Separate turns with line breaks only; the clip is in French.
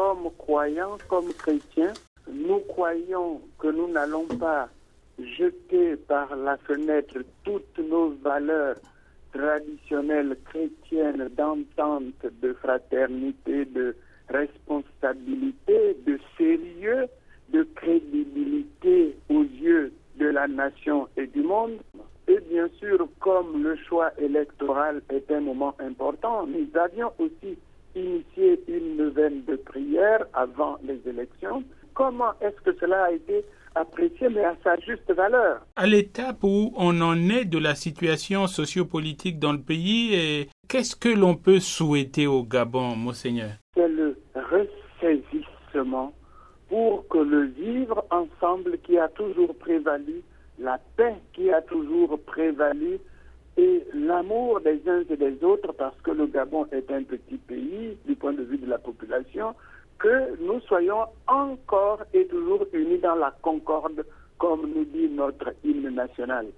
comme croyants, comme chrétiens, nous croyons que nous n'allons pas jeter par la fenêtre toutes nos valeurs traditionnelles chrétiennes d'entente, de fraternité, de responsabilité, de sérieux, de crédibilité aux yeux de la nation et du monde. Et bien sûr, comme le choix électoral est un moment important, nous avions aussi initié une neuvaine de prière avant les élections. Comment est-ce que cela a été apprécié, mais à sa juste valeur?
À l'étape où on en est de la situation sociopolitique dans le pays, et qu'est-ce que l'on peut souhaiter au Gabon, Monseigneur?
C'est le ressaisissement pour que le vivre ensemble qui a toujours prévalu, la paix qui a toujours prévalu et l'amour des uns et des autres, parce que le Gabon est un petit pays du point de vue de la population, que nous soyons encore et toujours unis dans la concorde, comme nous dit notre hymne national.